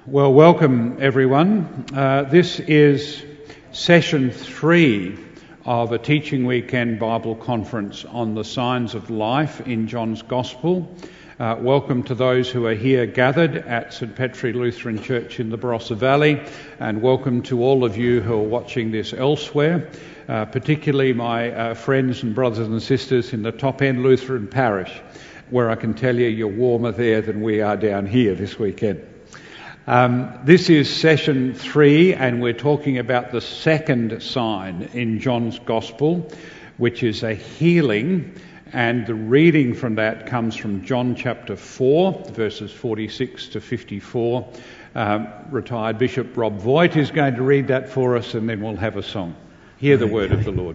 Well, welcome everyone. This is session 3 of a Teaching Weekend Bible Conference on the signs of life in John's Gospel. Welcome to those who are here gathered at St Petri Lutheran Church in the Barossa Valley, and welcome to all of you who are watching this elsewhere, particularly my friends and brothers and sisters in the Top End Lutheran Parish, where I can tell you you're warmer there than we are down here this weekend. This is session 3, and we're talking about the second sign in John's Gospel, which is a healing, and the reading from that comes from John chapter 4, verses 46 to 54. Retired Bishop Rob Voigt is going to read that for us, and then we'll have a song. Hear the word of the Lord.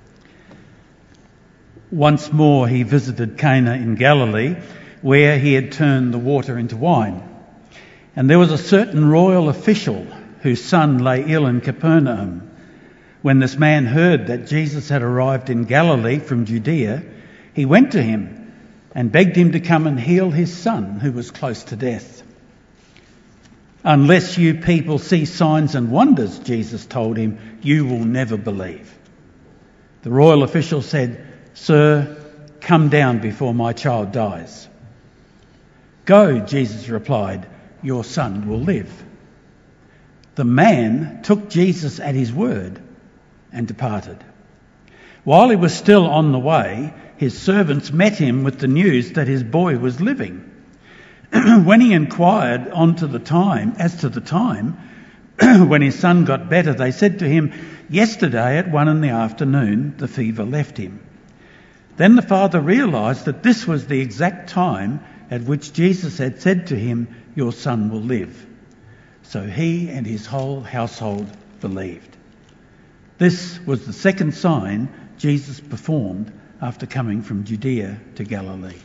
Once more he visited Cana in Galilee, where he had turned the water into wine. And there was a certain royal official whose son lay ill in Capernaum. When this man heard that Jesus had arrived in Galilee from Judea, he went to him and begged him to come and heal his son, who was close to death. "Unless you people see signs and wonders," Jesus told him, "you will never believe." The royal official said, "Sir, come down before my child dies." "Go," Jesus replied, "your son will live." The man took Jesus at his word and departed. While he was still on the way, his servants met him with the news that his boy was living. When he inquired as to the time when his son got better, they said to him, "Yesterday at 1 p.m, the fever left him." Then the father realised that this was the exact time at which Jesus had said to him, "Your son will live." So he and his whole household believed. This was the second sign Jesus performed after coming from Judea to Galilee.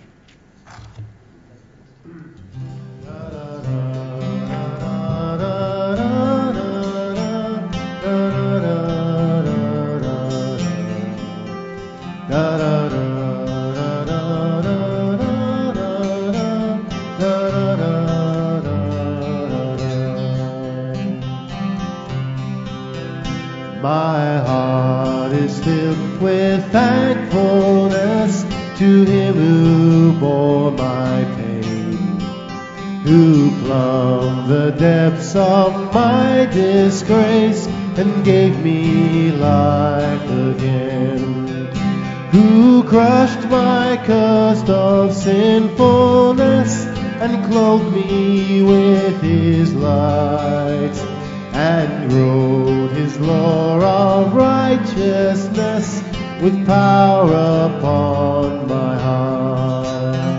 My heart is filled with thankfulness to him who bore my pain, who plumbed the depths of my disgrace and gave me life again, who crushed my curse of sinfulness and clothed me with his light, and wrote his law of righteousness with power upon my heart.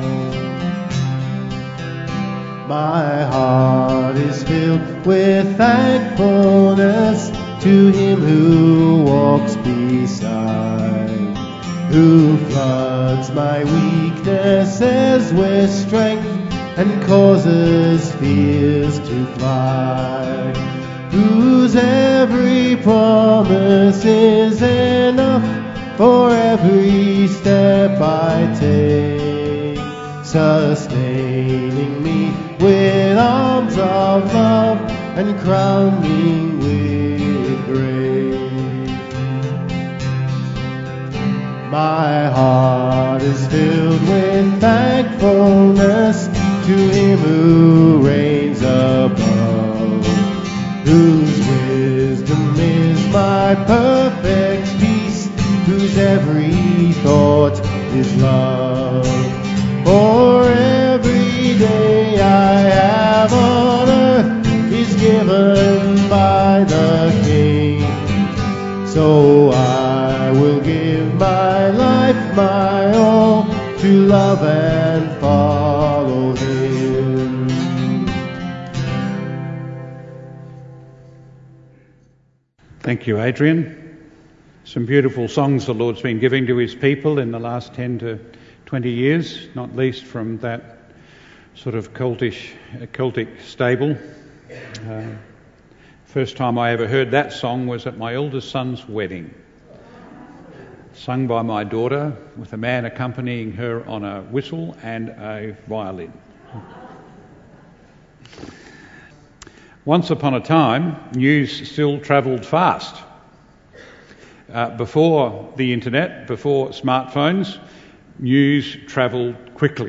My heart is filled with thankfulness to him who walks beside, who floods my weaknesses with strength and causes fears to fly, whose every promise is enough for every step I take, sustaining me with arms of love and crowning with grace. My heart is filled with thankfulness to him who reigns above, whose wisdom is my perfect peace, whose every thought is love. For every day I have on earth is given by the King, so I will give my life, my all, to love and follow him. Thank you, Adrian. Some beautiful songs the Lord's been giving to his people in the last 10 to 20 years, not least from that sort of Celtic stable. First time I ever heard that song was at my eldest son's wedding, sung by my daughter with a man accompanying her on a whistle and a violin. Once upon a time, news still travelled fast. Before the internet, before smartphones, news travelled quickly.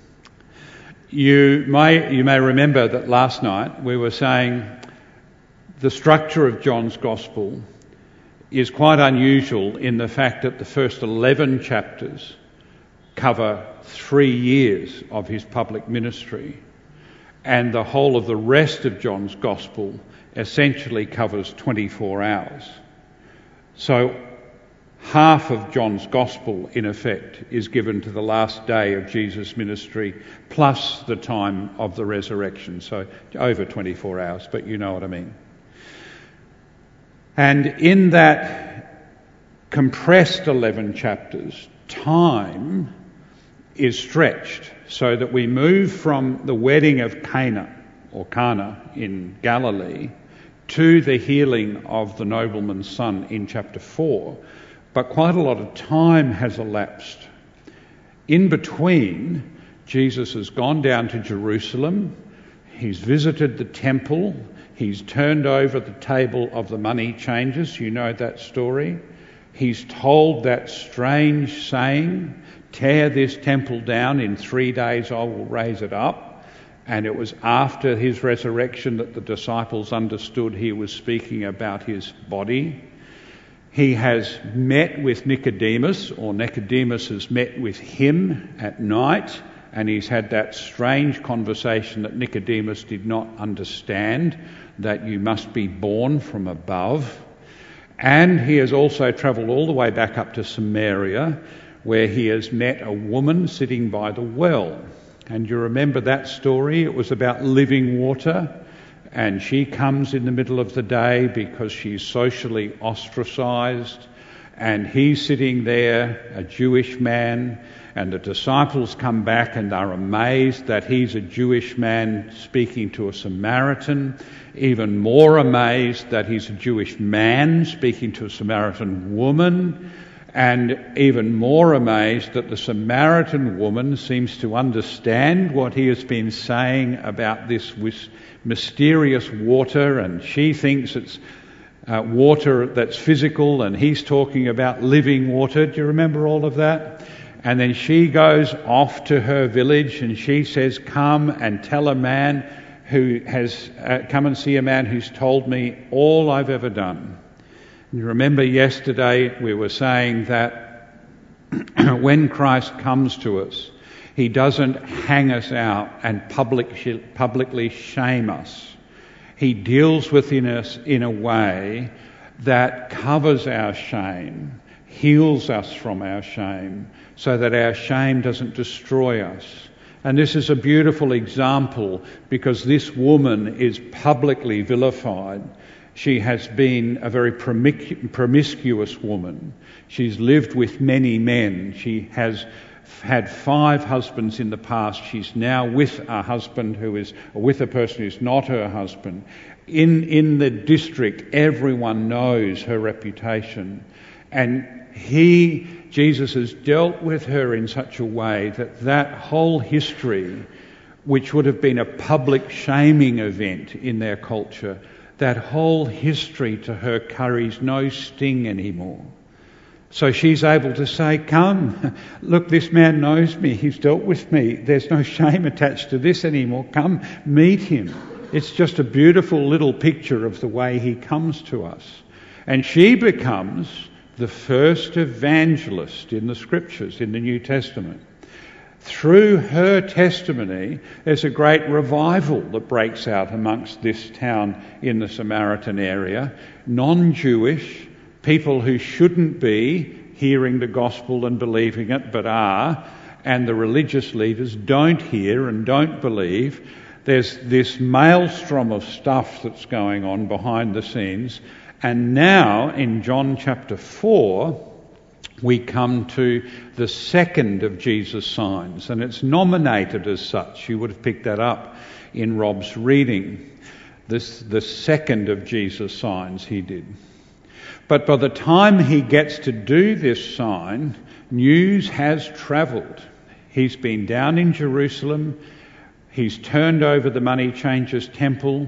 You may remember that last night we were saying the structure of John's Gospel is quite unusual in the fact that the first 11 chapters cover 3 years of his public ministry, and the whole of the rest of John's Gospel essentially covers 24 hours. So half of John's Gospel, in effect, is given to the last day of Jesus' ministry, plus the time of the resurrection. So over 24 hours, but you know what I mean. And in that compressed 11 chapters, time is stretched so that we move from the wedding of Cana in Galilee to the healing of the nobleman's son in chapter 4. But quite a lot of time has elapsed. In between, Jesus has gone down to Jerusalem, he's visited the temple, he's turned over the table of the money changers, you know that story. He's told that strange saying, tear this temple down, in 3 days I will raise it up. And it was after his resurrection that the disciples understood he was speaking about his body. He has met with Nicodemus, or Nicodemus has met with him at night, and he's had that strange conversation that Nicodemus did not understand, that you must be born from above. And he has also travelled all the way back up to Samaria, where he has met a woman sitting by the well. And you remember that story? It was about living water. And she comes in the middle of the day because she's socially ostracised. And he's sitting there, a Jewish man, and the disciples come back and are amazed that he's a Jewish man speaking to a Samaritan, even more amazed that he's a Jewish man speaking to a Samaritan woman, and even more amazed that the Samaritan woman seems to understand what he has been saying about this mysterious water, and she thinks it's water that's physical, and he's talking about living water. Do you remember all of that? And then she goes off to her village and she says, come and tell a man who has come and see a man who's told me all I've ever done. And you remember yesterday we were saying that when Christ comes to us, he doesn't hang us out and publicly shame us. He deals with us in a way that covers our shame, heals us from our shame, so that our shame doesn't destroy us. And this is a beautiful example because this woman is publicly vilified. She has been a very promiscuous woman. She's lived with many men. She has had 5 husbands in the past. She's now with a husband with a person who's not her husband. In the district, everyone knows her reputation. And Jesus has dealt with her in such a way that whole history, which would have been a public shaming event in their culture, that whole history to her carries no sting anymore. So she's able to say, come, look, this man knows me, he's dealt with me, there's no shame attached to this anymore, come, meet him. It's just a beautiful little picture of the way he comes to us. And she becomes the first evangelist in the Scriptures, in the New Testament. Through her testimony, there's a great revival that breaks out amongst this town in the Samaritan area. Non-Jewish, people who shouldn't be hearing the gospel and believing it, but are, and the religious leaders don't hear and don't believe. There's this maelstrom of stuff that's going on behind the scenes. And now, in John chapter 4, we come to the second of Jesus' signs, and it's nominated as such. You would have picked that up in Rob's reading. The second of Jesus' signs he did. But by the time he gets to do this sign, news has travelled. He's been down in Jerusalem. He's turned over the money changers' temple.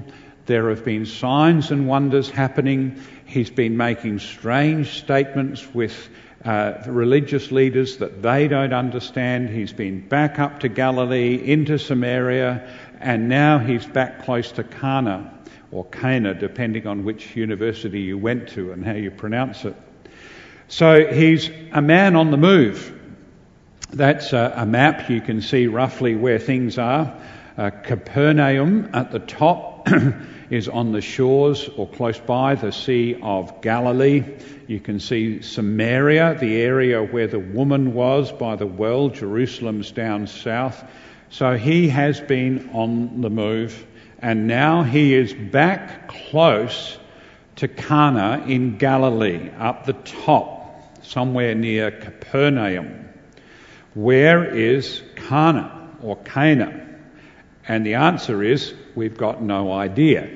There have been signs and wonders happening. He's been making strange statements with religious leaders that they don't understand. He's been back up to Galilee, into Samaria, and now he's back close to Cana, or Cana, depending on which university you went to and how you pronounce it. So he's a man on the move. That's a map. You can see roughly where things are. Capernaum at the top is on the shores or close by the Sea of Galilee. You can see Samaria, the area where the woman was by the well. Jerusalem's down south. So he has been on the move, and now he is back close to Cana in Galilee, up the top, somewhere near Capernaum. Where is Cana or Cana? And the answer is, we've got no idea.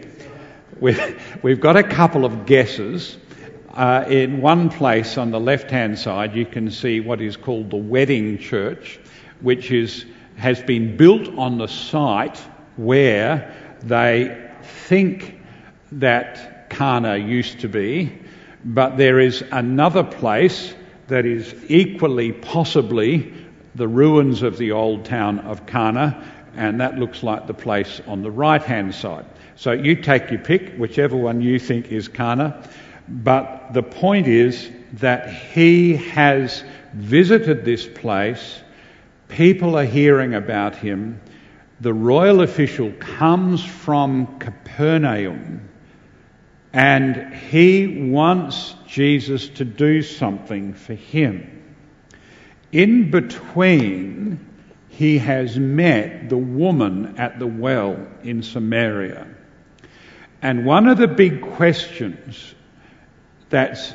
We've got a couple of guesses. In one place on the left-hand side, you can see what is called the Wedding Church, which has been built on the site where they think that Cana used to be. But there is another place that is equally possibly the ruins of the old town of Cana, and that looks like the place on the right-hand side. So you take your pick, whichever one you think is Cana. But the point is that he has visited this place. People are hearing about him. The royal official comes from Capernaum, and he wants Jesus to do something for him. In between, he has met the woman at the well in Samaria. And one of the big questions that's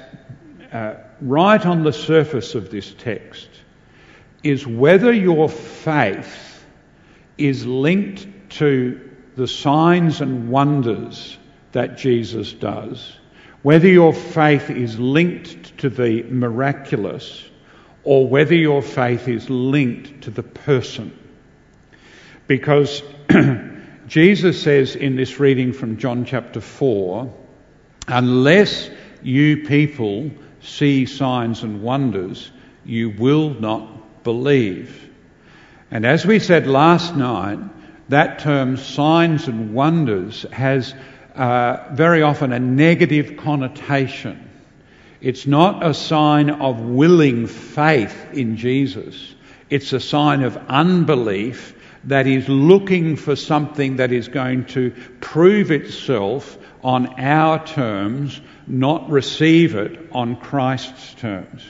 right on the surface of this text is whether your faith is linked to the signs and wonders that Jesus does, whether your faith is linked to the miraculous, or whether your faith is linked to the person. Because Jesus says in this reading from John chapter 4, unless you people see signs and wonders, you will not believe. And as we said last night, that term signs and wonders has very often a negative connotation. It's not a sign of willing faith in Jesus. It's a sign of unbelief that is looking for something that is going to prove itself on our terms, not receive it on Christ's terms.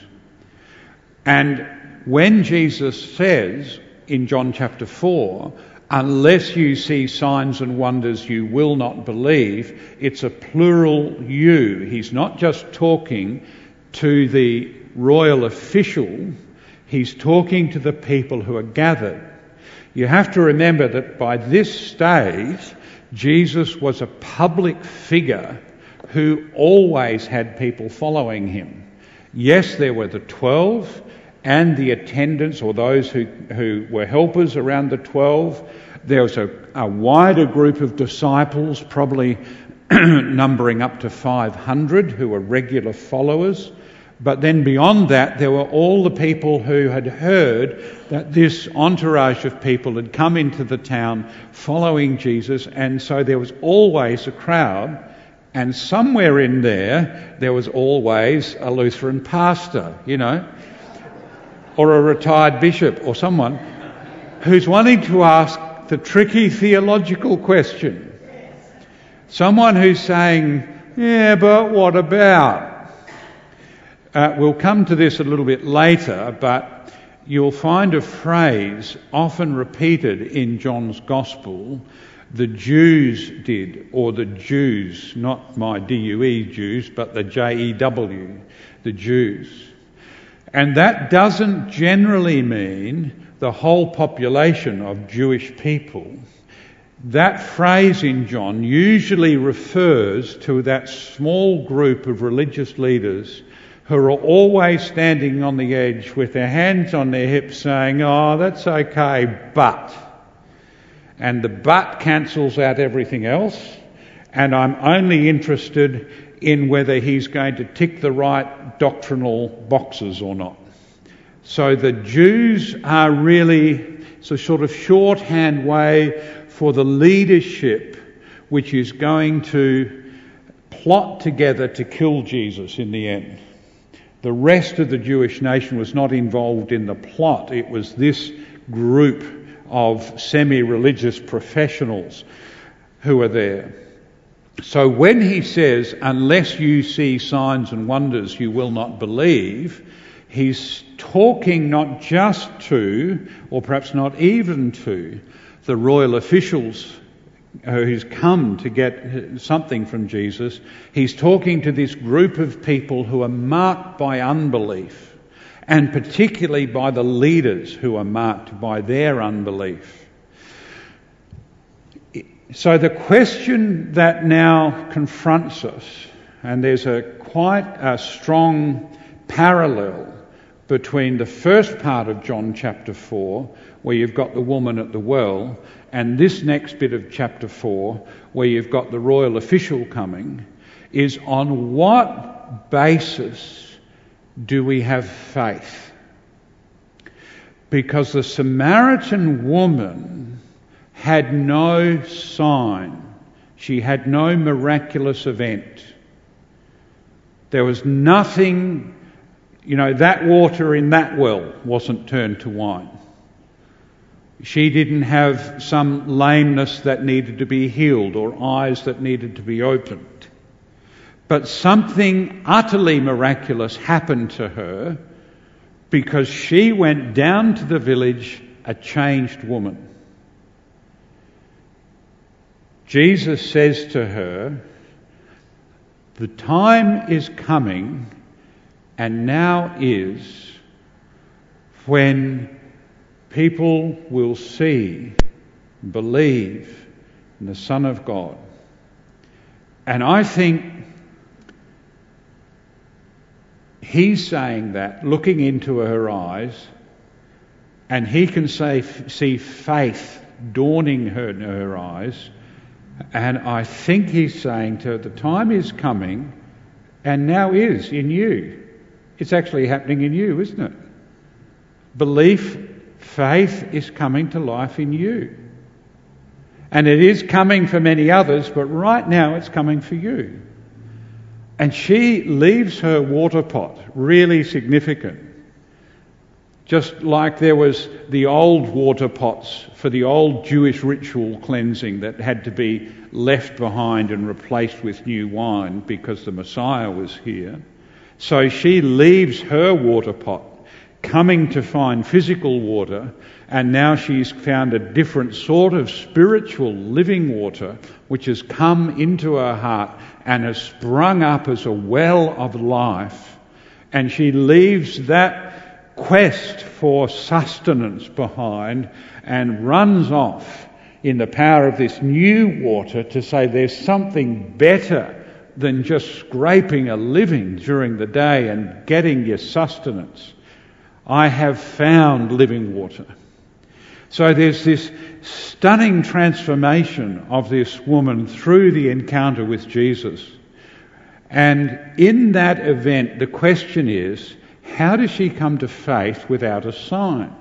And when Jesus says in John chapter 4, unless you see signs and wonders, you will not believe, it's a plural you. He's not just talking to the royal official, he's talking to the people who are gathered. You have to remember that by this stage, Jesus was a public figure who always had people following him. Yes, there were the 12 and the attendants, or those who were helpers around the 12. There was a wider group of disciples, probably numbering up to 500, who were regular followers. But then beyond that, there were all the people who had heard that this entourage of people had come into the town following Jesus, and so there was always a crowd. And somewhere in there was always a Lutheran pastor, or a retired bishop, or someone who's wanting to ask the tricky theological question. Someone who's saying, yeah, but what about? We'll come to this a little bit later, but you'll find a phrase often repeated in John's Gospel, the Jews did, or the Jews, not my D-U-E Jews, but the J-E-W, the Jews. And that doesn't generally mean the whole population of Jewish people. That phrase in John usually refers to that small group of religious leaders who are always standing on the edge with their hands on their hips saying, oh, that's okay, but. And the but cancels out everything else. and I'm only interested in whether he's going to tick the right doctrinal boxes or not. So the Jews are really it's a sort of shorthand way for the leadership which is going to plot together to kill Jesus in the end. The rest of the Jewish nation was not involved in the plot. It was this group of semi-religious professionals who are there. So when he says, unless you see signs and wonders, you will not believe, he's talking not just to, or perhaps not even to, the royal officials who's come to get something from Jesus. He's talking to this group of people who are marked by unbelief, and particularly by the leaders who are marked by their unbelief. So the question that now confronts us, and there's quite a strong parallel between the first part of John chapter 4, where you've got the woman at the well, and this next bit of chapter 4, where you've got the royal official coming, is on what basis do we have faith? Because the Samaritan woman had no sign. She had no miraculous event. There was nothing, that water in that well wasn't turned to wine. She didn't have some lameness that needed to be healed or eyes that needed to be opened. But something utterly miraculous happened to her because she went down to the village a changed woman. Jesus says to her, the time is coming, and now is, when people will see, believe in the Son of God. And I think he's saying that, looking into her eyes, and he can see faith dawning in her eyes. And I think he's saying to her, the time is coming, and now is in you. It's actually happening in you, isn't it? Belief, faith is coming to life in you. And it is coming for many others, but right now it's coming for you. And she leaves her water pot, really significant. Just like there was the old water pots for the old Jewish ritual cleansing that had to be left behind and replaced with new wine because the Messiah was here. So she leaves her water pot, coming to find physical water, and now she's found a different sort of spiritual living water which has come into her heart and has sprung up as a well of life. And she leaves that quest for sustenance behind and runs off in the power of this new water to say there's something better than just scraping a living during the day and getting your sustenance. I have found living water. So there's this stunning transformation of this woman through the encounter with Jesus. And in that event, the question is, how does she come to faith without a sign?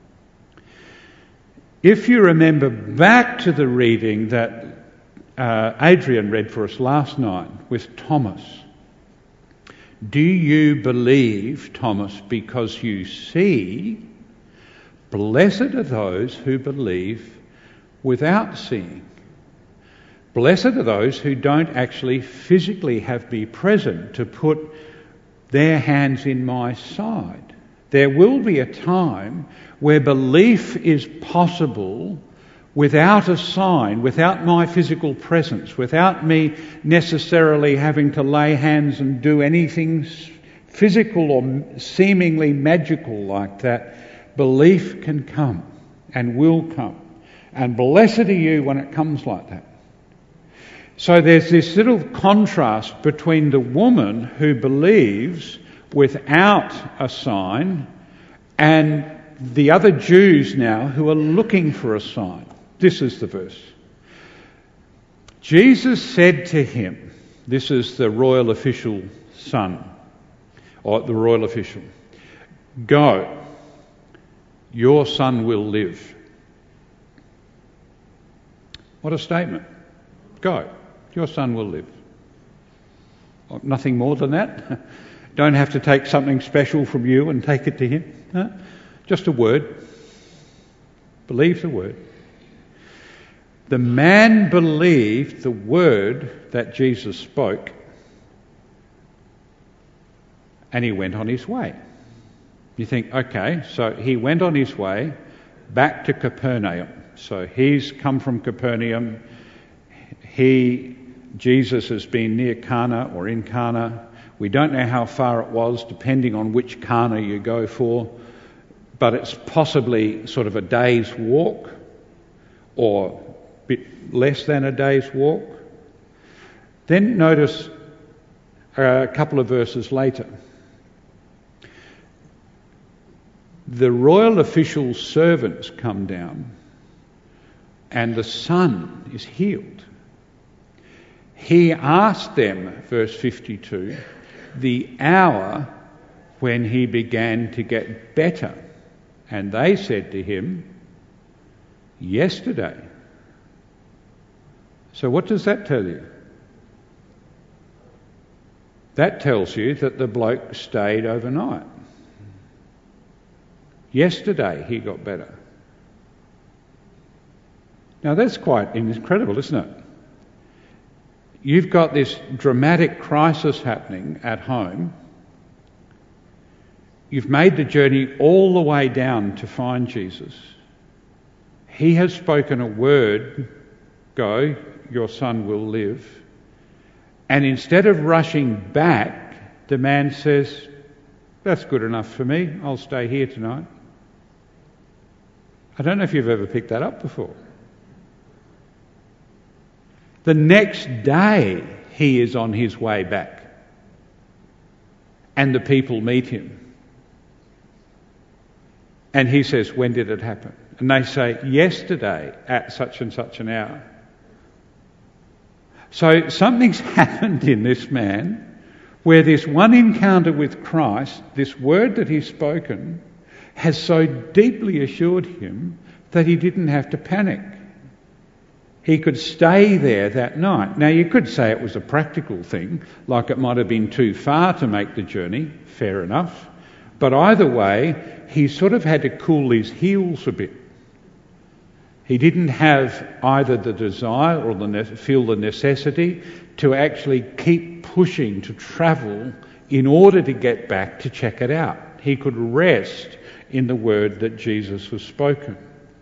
If you remember back to the reading that Adrian read for us last night with Thomas, do you believe, Thomas, because you see? Blessed are those who believe without seeing. Blessed are those who don't actually physically have to be present to put their hands in my side. There will be a time where belief is possible without a sign, without my physical presence, without me necessarily having to lay hands and do anything physical or seemingly magical like that. Belief can come and will come. And blessed are you when it comes like that. So there's this little contrast between the woman who believes without a sign and the other Jews now who are looking for a sign. This is the verse. Jesus said to him, this is the royal official son, or the royal official, "Go, your son will live." What a statement. Go, your son will live. Nothing more than that. Don't have to take something special from you and take it to him. No? Just a word. Believe the word. The man believed the word that Jesus spoke, and he went on his way. You think, okay, so he went on his way back to Capernaum. So he's come from Capernaum. Jesus has been near Cana or in Cana. We don't know how far it was, depending on which Cana you go for, but it's possibly sort of a day's walk or a bit less than a day's walk. Then notice a couple of verses later. The royal official's servants come down and the son is healed. He asked them, verse 52, the hour when he began to get better. And they said to him, yesterday. So what does that tell you? That tells you that the bloke stayed overnight. Yesterday he got better. Now that's quite incredible, isn't it? You've got this dramatic crisis happening at home. You've made the journey all the way down to find Jesus. He has spoken a word, "Go, your son will live." And instead of rushing back, the man says, "That's good enough for me. I'll stay here tonight." I don't know if you've ever picked that up before. The next day, he is on his way back. And the people meet him. And he says, "When did it happen?" And they say, "Yesterday at such and such an hour." So something's happened in this man where this one encounter with Christ, this word that he's spoken, has so deeply assured him that he didn't have to panic. He could stay there that night. Now, you could say it was a practical thing, like it might have been too far to make the journey. Fair enough. But either way, he sort of had to cool his heels a bit. He didn't have either the desire or feel the necessity to actually keep pushing to travel in order to get back to check it out. He could rest in the word that Jesus was spoken.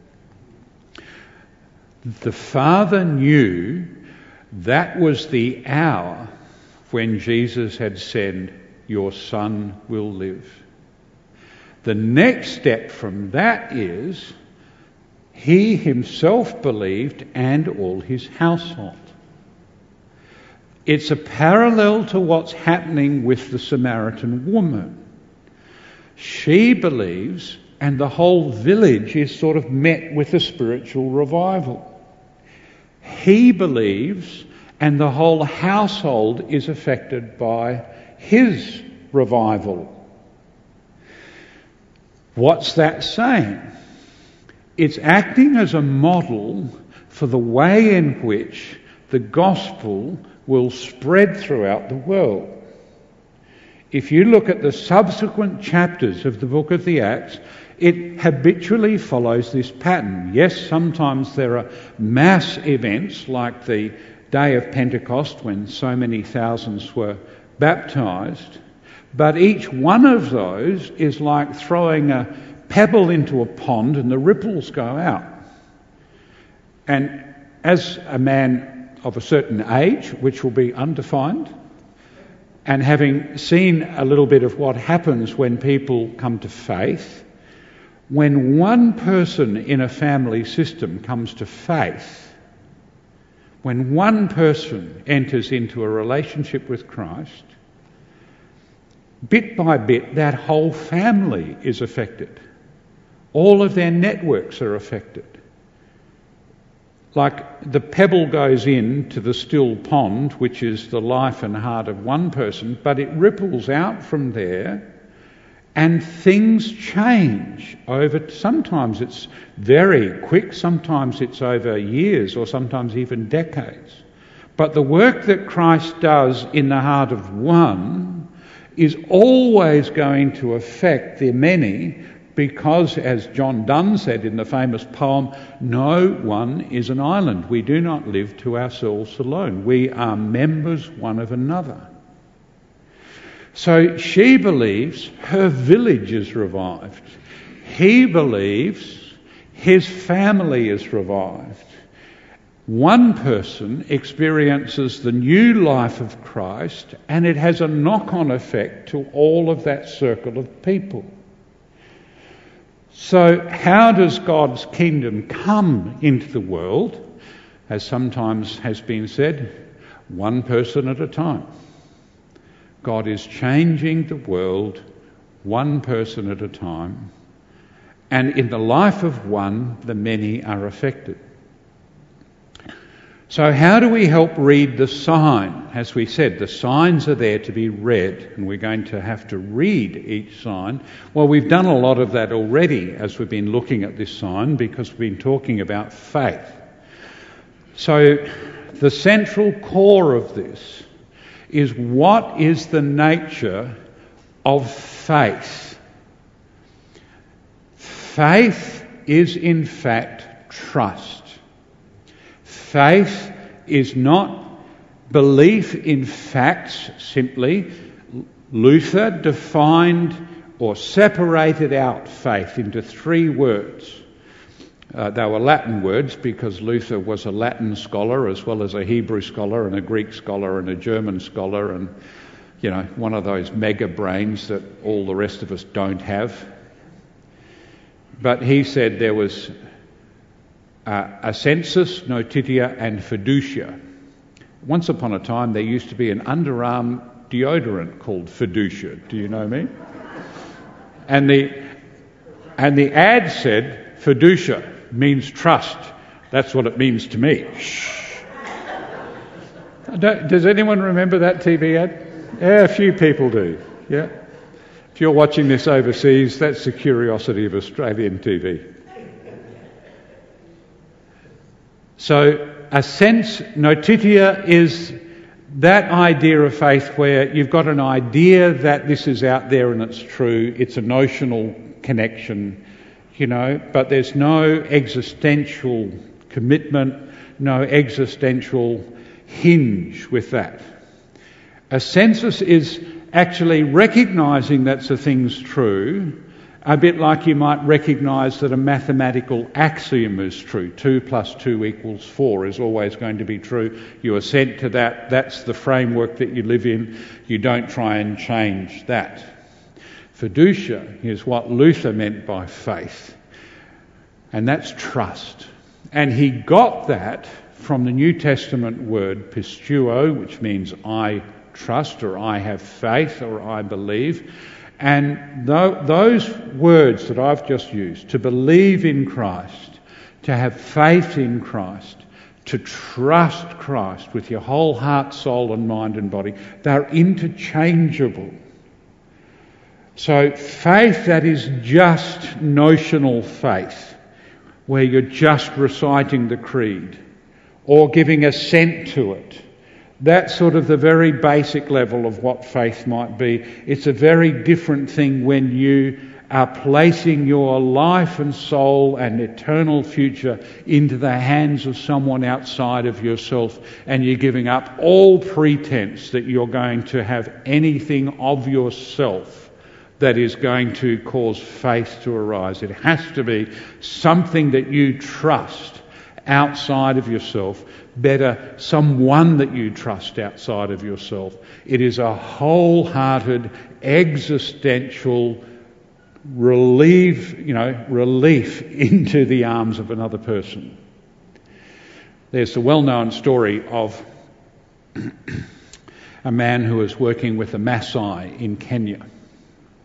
The Father knew that was the hour when Jesus had said, "Your son will live." The next step from that is he himself believed and all his household. It's a parallel to what's happening with the Samaritan woman. She believes and the whole village is sort of met with a spiritual revival. He believes and the whole household is affected by his revival. What's that saying? It's acting as a model for the way in which the gospel will spread throughout the world. If you look at the subsequent chapters of the book of the Acts, it habitually follows this pattern. Yes, sometimes there are mass events like the day of Pentecost when so many thousands were baptised, but each one of those is like throwing a pebble into a pond and the ripples go out. And as a man of a certain age, which will be undefined, and having seen a little bit of what happens when people come to faith, when one person in a family system comes to faith, when one person enters into a relationship with Christ, bit by bit that whole family is affected. All of their networks are affected. Like the pebble goes into the still pond, which is the life and heart of one person, but it ripples out from there and things change over. Sometimes it's very quick, sometimes it's over years or sometimes even decades. But the work that Christ does in the heart of one is always going to affect the many, because, as John Donne said in the famous poem, no one is an island. We do not live to ourselves alone. We are members one of another. So she believes her village is revived. He believes his family is revived. One person experiences the new life of Christ, and it has a knock-on effect to all of that circle of people. So how does God's kingdom come into the world? As sometimes has been said, one person at a time. God is changing the world one person at a time, and in the life of one, the many are affected. So how do we help read the sign? As we said, the signs are there to be read, and we're going to have to read each sign. Well, we've done a lot of that already as we've been looking at this sign, because we've been talking about faith. So the central core of this is, what is the nature of faith? Faith is in fact trust. Faith is not belief in facts simply. Luther defined or separated out faith into 3 words. They were Latin words because Luther was a Latin scholar as well as a Hebrew scholar and a Greek scholar and a German scholar, and, you know, one of those mega brains that all the rest of us don't have. But he said there was assensus, notitia and fiducia. Once upon a time there used to be an underarm deodorant called Fiducia. Do you know me? And the ad said fiducia means trust. That's what it means to me. Shh. Does anyone remember that TV ad? Yeah, a few people do. Yeah. If you're watching this overseas, that's the curiosity of Australian TV. So a sense, notitia, is that idea of faith where you've got an idea that this is out there and it's true. It's a notional connection, you know, but there's no existential commitment, no existential hinge with that. A sensus is actually recognising that the thing's true, a bit like you might recognise that a mathematical axiom is true. 2 + 2 = 4 is always going to be true. You assent to that. That's the framework that you live in. You don't try and change that. Fiducia is what Luther meant by faith, and that's trust. And he got that from the New Testament word pistuo, which means I trust, or I have faith, or I believe. And those words that I've just used, to believe in Christ, to have faith in Christ, to trust Christ with your whole heart, soul and mind and body, they're interchangeable. So faith that is just notional faith, where you're just reciting the creed or giving assent to it, that's sort of the very basic level of what faith might be. It's a very different thing when you are placing your life and soul and eternal future into the hands of someone outside of yourself, and you're giving up all pretense that you're going to have anything of yourself that is going to cause faith to arise. It has to be something that you trust outside of yourself, better, someone that you trust outside of yourself. It is a wholehearted, existential relief into the arms of another person. There's the well-known story of a man who was working with the Maasai in Kenya,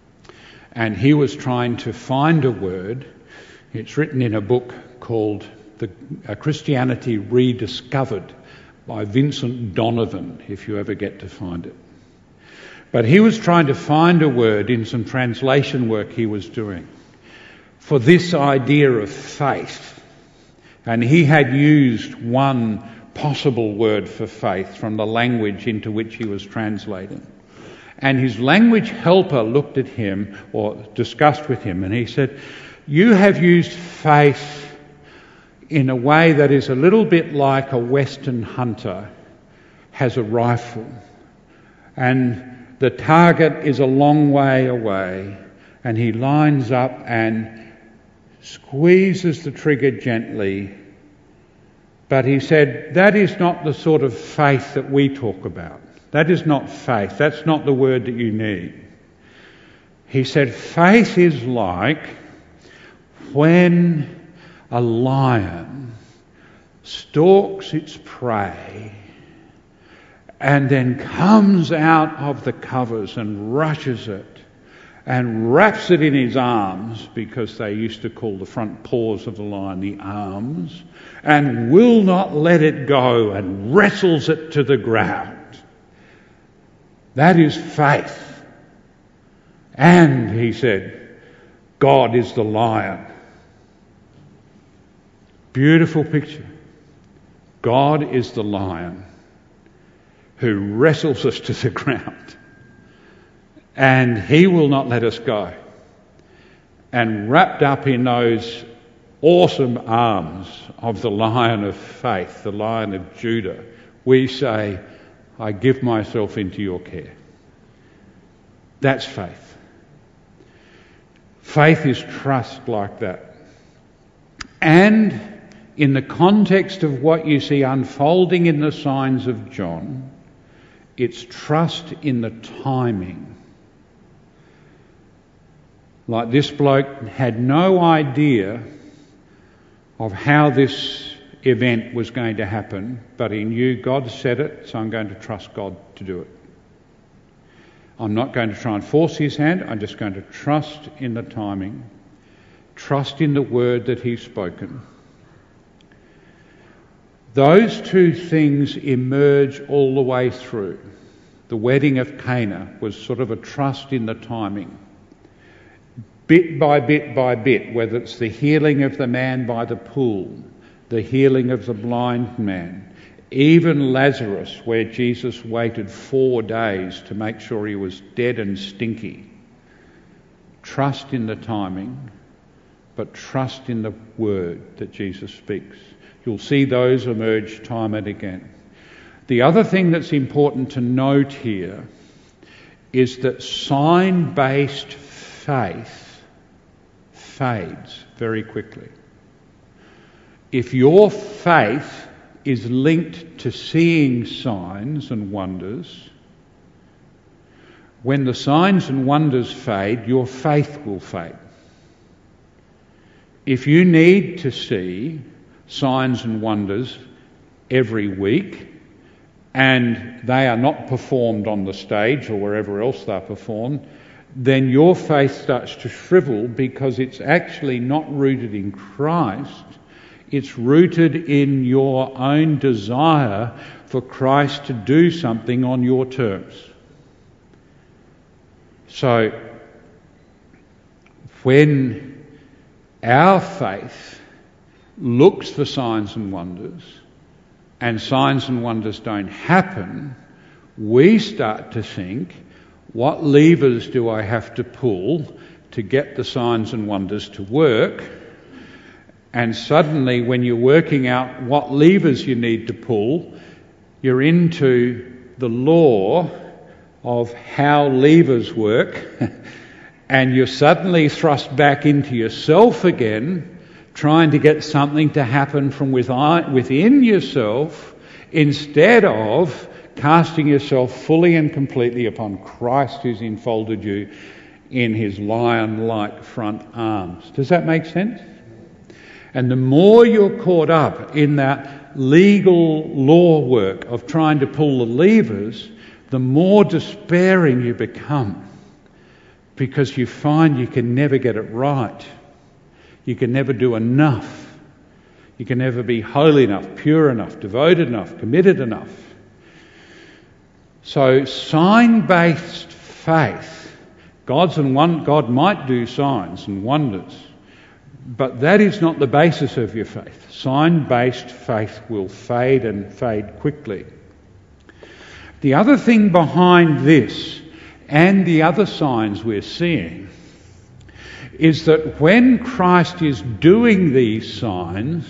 and he was trying to find a word. It's written in a book called Christianity Rediscovered by Vincent Donovan, if you ever get to find it. But he was trying to find a word in some translation work he was doing for this idea of faith. And he had used one possible word for faith from the language into which he was translating. And his language helper looked at him, or discussed with him, and he said, "You have used faith in a way that is a little bit like a Western hunter has a rifle, and the target is a long way away, and he lines up and squeezes the trigger gently. But he said, that is not the sort of faith that we talk about. That is not faith. That's not the word that you need." He said, faith is like when a lion stalks its prey and then comes out of the covers and rushes it and wraps it in his arms, because they used to call the front paws of the lion the arms, and will not let it go and wrestles it to the ground. That is faith. And, he said, God is the lion. Beautiful picture. God is the lion who wrestles us to the ground, and he will not let us go. And wrapped up in those awesome arms of the Lion of Faith, the Lion of Judah, we say, I give myself into your care. That's faith. Faith is trust like that. And in the context of what you see unfolding in the signs of John, it's trust in the timing. Like this bloke had no idea of how this event was going to happen, but he knew God said it, so I'm going to trust God to do it. I'm not going to try and force his hand, I'm just going to trust in the timing, trust in the word that he's spoken. Those two things emerge all the way through. The wedding of Cana was sort of a trust in the timing. Bit by bit by bit, whether it's the healing of the man by the pool, the healing of the blind man, even Lazarus, where Jesus waited 4 days to make sure he was dead and stinky. Trust in the timing, but trust in the word that Jesus speaks. You'll see those emerge time and again. The other thing that's important to note here is that sign-based faith fades very quickly. If your faith is linked to seeing signs and wonders, when the signs and wonders fade, your faith will fade. If you need to see signs and wonders every week, and they are not performed on the stage or wherever else they're performed, then your faith starts to shrivel, because it's actually not rooted in Christ. It's rooted in your own desire for Christ to do something on your terms. So, when our faith looks for signs and wonders, and signs and wonders don't happen, we start to think, what levers do I have to pull to get the signs and wonders to work? And suddenly, when you're working out what levers you need to pull, you're into the law of how levers work, and you're suddenly thrust back into yourself again, trying to get something to happen from within yourself, instead of casting yourself fully and completely upon Christ, who's enfolded you in his lion-like front arms. Does that make sense? And the more you're caught up in that legal law work of trying to pull the levers, the more despairing you become, because you find you can never get it right. You can never do enough. You can never be holy enough, pure enough, devoted enough, committed enough. So sign-based faith, God might do signs and wonders, but that is not the basis of your faith. Sign-based faith will fade and fade quickly. The other thing behind this and the other signs we're seeing is that when Christ is doing these signs,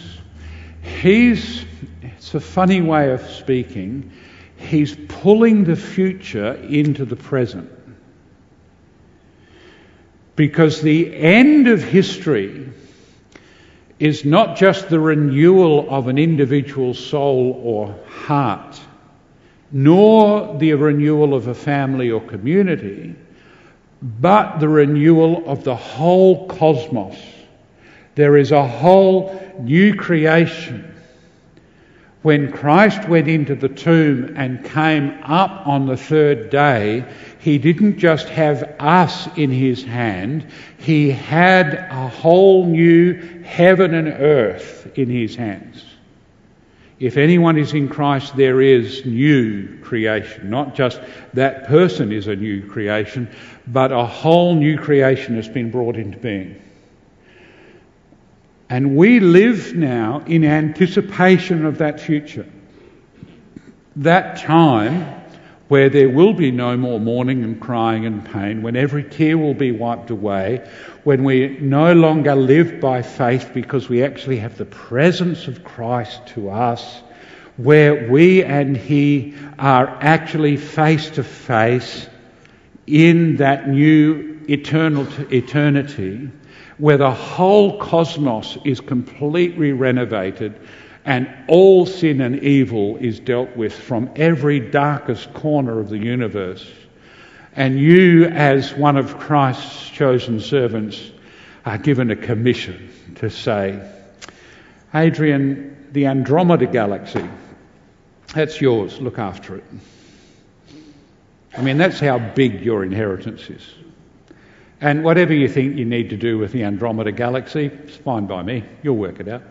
it's a funny way of speaking, he's pulling the future into the present. Because the end of history is not just the renewal of an individual soul or heart, nor the renewal of a family or community, but the renewal of the whole cosmos. There is a whole new creation. When Christ went into the tomb and came up on the third day, he didn't just have us in his hand, he had a whole new heaven and earth in his hands. If anyone is in Christ, there is new creation. Not just that person is a new creation, but a whole new creation has been brought into being. And we live now in anticipation of that future. That time where there will be no more mourning and crying and pain, when every tear will be wiped away, when we no longer live by faith because we actually have the presence of Christ to us, where we and he are actually face to face in that new eternity, where the whole cosmos is completely renovated and all sin and evil is dealt with from every darkest corner of the universe. And you, as one of Christ's chosen servants, are given a commission to say, Adrian, the Andromeda Galaxy, that's yours, look after it. I mean, that's how big your inheritance is. And whatever you think you need to do with the Andromeda Galaxy, it's fine by me. You'll work it out.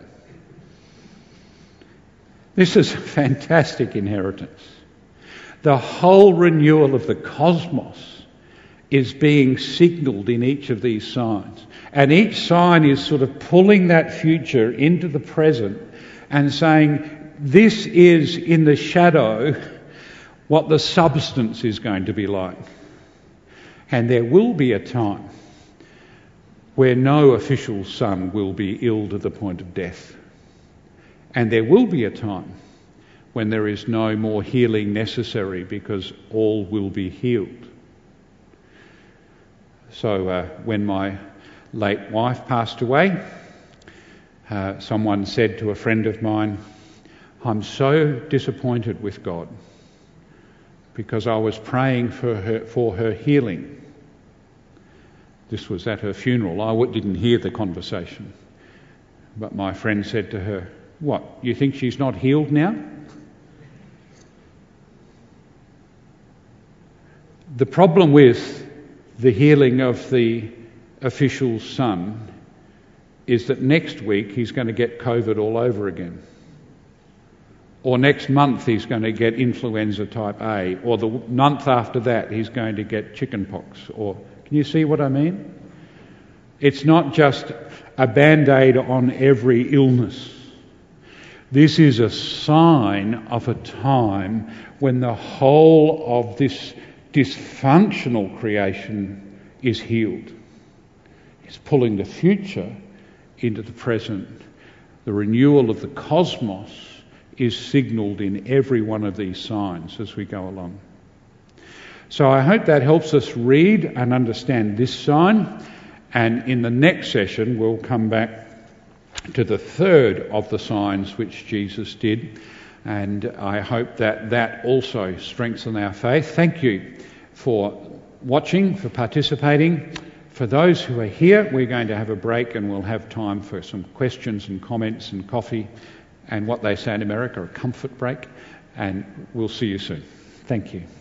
This is a fantastic inheritance. The whole renewal of the cosmos is being signalled in each of these signs. And each sign is sort of pulling that future into the present and saying, this is in the shadow what the substance is going to be like. And there will be a time where no official son will be ill to the point of death. And there will be a time when there is no more healing necessary because all will be healed. So when my late wife passed away, someone said to a friend of mine, I'm so disappointed with God because I was praying for her healing. This was at her funeral. I didn't hear the conversation. But my friend said to her, what, you think she's not healed now? The problem with the healing of the official son is that next week he's going to get COVID all over again. Or next month he's going to get influenza type A. Or the month after that he's going to get chickenpox. Or can you see what I mean? It's not just a band-aid on every illness. This is a sign of a time when the whole of this dysfunctional creation is healed. It's pulling the future into the present. The renewal of the cosmos is signalled in every one of these signs as we go along. So I hope that helps us read and understand this sign. And in the next session, we'll come back to the third of the signs which Jesus did. And I hope that also strengthens our faith. Thank you for watching, for participating. For those who are here, we're going to have a break and we'll have time for some questions and comments and coffee and what they say in America, a comfort break. And we'll see you soon. Thank you.